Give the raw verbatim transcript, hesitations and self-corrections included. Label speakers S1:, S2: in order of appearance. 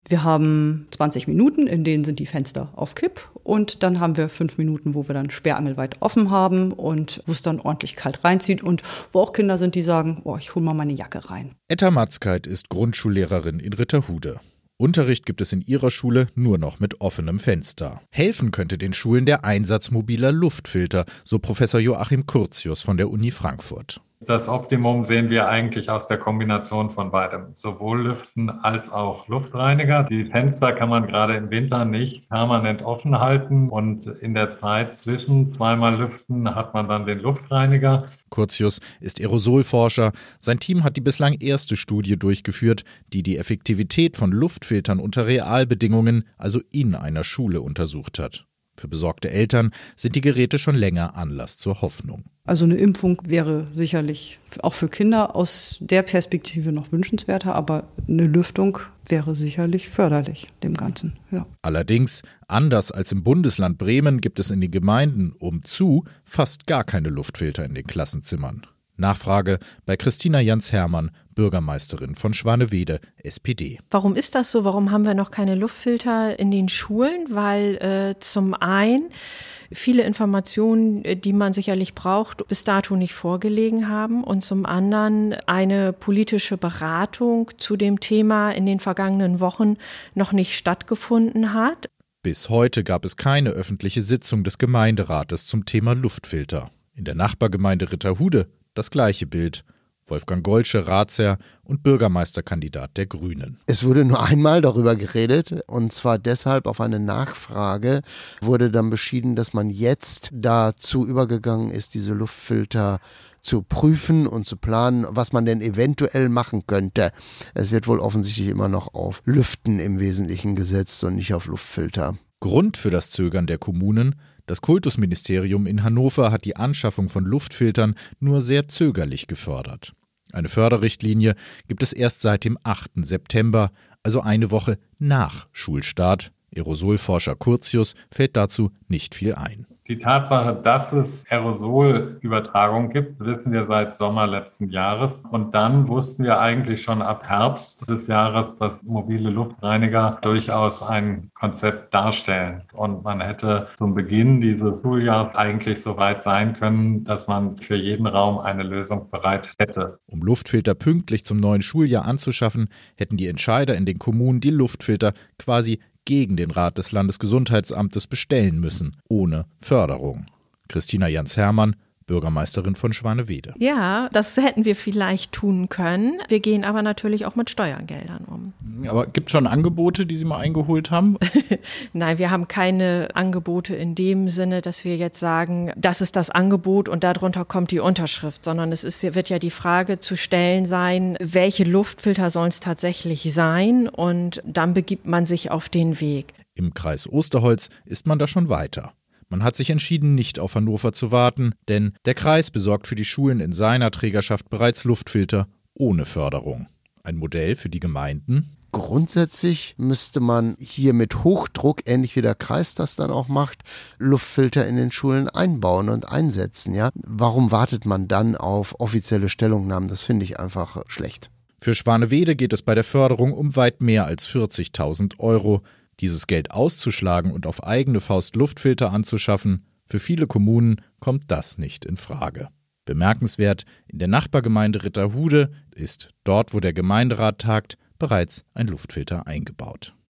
S1: Wir haben zwanzig Minuten, in denen sind die Fenster auf Kipp und dann haben wir fünf Minuten, wo wir dann sperrangelweit offen haben und wo es dann ordentlich kalt reinzieht und wo auch Kinder sind, die sagen, oh, ich hole mal meine Jacke rein.
S2: Etta Matzkeit ist Grundschullehrerin in Ritterhude. Unterricht gibt es in ihrer Schule nur noch mit offenem Fenster. Helfen könnte den Schulen der Einsatz mobiler Luftfilter, so Professor Joachim Curtius von der Uni Frankfurt.
S3: Das Optimum sehen wir eigentlich aus der Kombination von beidem, sowohl Lüften als auch Luftreiniger. Die Fenster kann man gerade im Winter nicht permanent offen halten und in der Zeit zwischen zweimal Lüften hat man dann den Luftreiniger.
S2: Curtius ist Aerosolforscher. Sein Team hat die bislang erste Studie durchgeführt, die die Effektivität von Luftfiltern unter Realbedingungen, also in einer Schule, untersucht hat. Für besorgte Eltern sind die Geräte schon länger Anlass zur Hoffnung.
S1: Also eine Impfung wäre sicherlich auch für Kinder aus der Perspektive noch wünschenswerter, aber eine Lüftung wäre sicherlich förderlich dem Ganzen. Ja.
S2: Allerdings, anders als im Bundesland Bremen, gibt es in den Gemeinden umzu fast gar keine Luftfilter in den Klassenzimmern. Nachfrage bei Christina Jans-Hermann, Bürgermeisterin von Schwanewede, S P D.
S4: Warum ist das so? Warum haben wir noch keine Luftfilter in den Schulen? Weil äh, zum einen viele Informationen, die man sicherlich braucht, bis dato nicht vorgelegen haben und zum anderen eine politische Beratung zu dem Thema in den vergangenen Wochen noch nicht stattgefunden hat.
S2: Bis heute gab es keine öffentliche Sitzung des Gemeinderates zum Thema Luftfilter. In der Nachbargemeinde Ritterhude das gleiche Bild. Wolfgang Golsche, Ratsherr und Bürgermeisterkandidat der Grünen.
S5: Es wurde nur einmal darüber geredet und zwar deshalb auf eine Nachfrage wurde dann beschieden, dass man jetzt dazu übergegangen ist, diese Luftfilter zu prüfen und zu planen, was man denn eventuell machen könnte. Es wird wohl offensichtlich immer noch auf Lüften im Wesentlichen gesetzt und nicht auf Luftfilter.
S2: Grund für das Zögern der Kommunen: Das Kultusministerium in Hannover hat die Anschaffung von Luftfiltern nur sehr zögerlich gefördert. Eine Förderrichtlinie gibt es erst seit dem achten September, also eine Woche nach Schulstart. Aerosolforscher Curtius fällt dazu nicht viel ein.
S3: Die Tatsache, dass es Aerosolübertragung gibt, wissen wir seit Sommer letzten Jahres. Und dann wussten wir eigentlich schon ab Herbst des Jahres, dass mobile Luftreiniger durchaus ein Konzept darstellen. Und man hätte zum Beginn dieses Schuljahres eigentlich so weit sein können, dass man für jeden Raum eine Lösung bereit hätte.
S2: Um Luftfilter pünktlich zum neuen Schuljahr anzuschaffen, hätten die Entscheider in den Kommunen die Luftfilter quasi gegen den Rat des Landesgesundheitsamtes bestellen müssen, ohne Förderung. Christina Jans-Hermann, Bürgermeisterin von Schwanewede.
S4: Ja, das hätten wir vielleicht tun können. Wir gehen aber natürlich auch mit Steuergeldern um.
S2: Aber gibt es schon Angebote, die Sie mal eingeholt haben?
S4: Nein, wir haben keine Angebote in dem Sinne, dass wir jetzt sagen, das ist das Angebot und darunter kommt die Unterschrift, sondern es ist, wird ja die Frage zu stellen sein, welche Luftfilter sollen es tatsächlich sein, und dann begibt man sich auf den Weg.
S2: Im Kreis Osterholz ist man da schon weiter. Man hat sich entschieden, nicht auf Hannover zu warten, denn der Kreis besorgt für die Schulen in seiner Trägerschaft bereits Luftfilter ohne Förderung. Ein Modell für die Gemeinden?
S5: Grundsätzlich müsste man hier mit Hochdruck, ähnlich wie der Kreis das dann auch macht, Luftfilter in den Schulen einbauen und einsetzen. Ja? Warum wartet man dann auf offizielle Stellungnahmen? Das finde ich einfach schlecht.
S2: Für Schwanewede geht es bei der Förderung um weit mehr als vierzigtausend Euro. Dieses Geld auszuschlagen und auf eigene Faust Luftfilter anzuschaffen, für viele Kommunen kommt das nicht in Frage. Bemerkenswert, in der Nachbargemeinde Ritterhude ist dort, wo der Gemeinderat tagt, bereits ein Luftfilter eingebaut.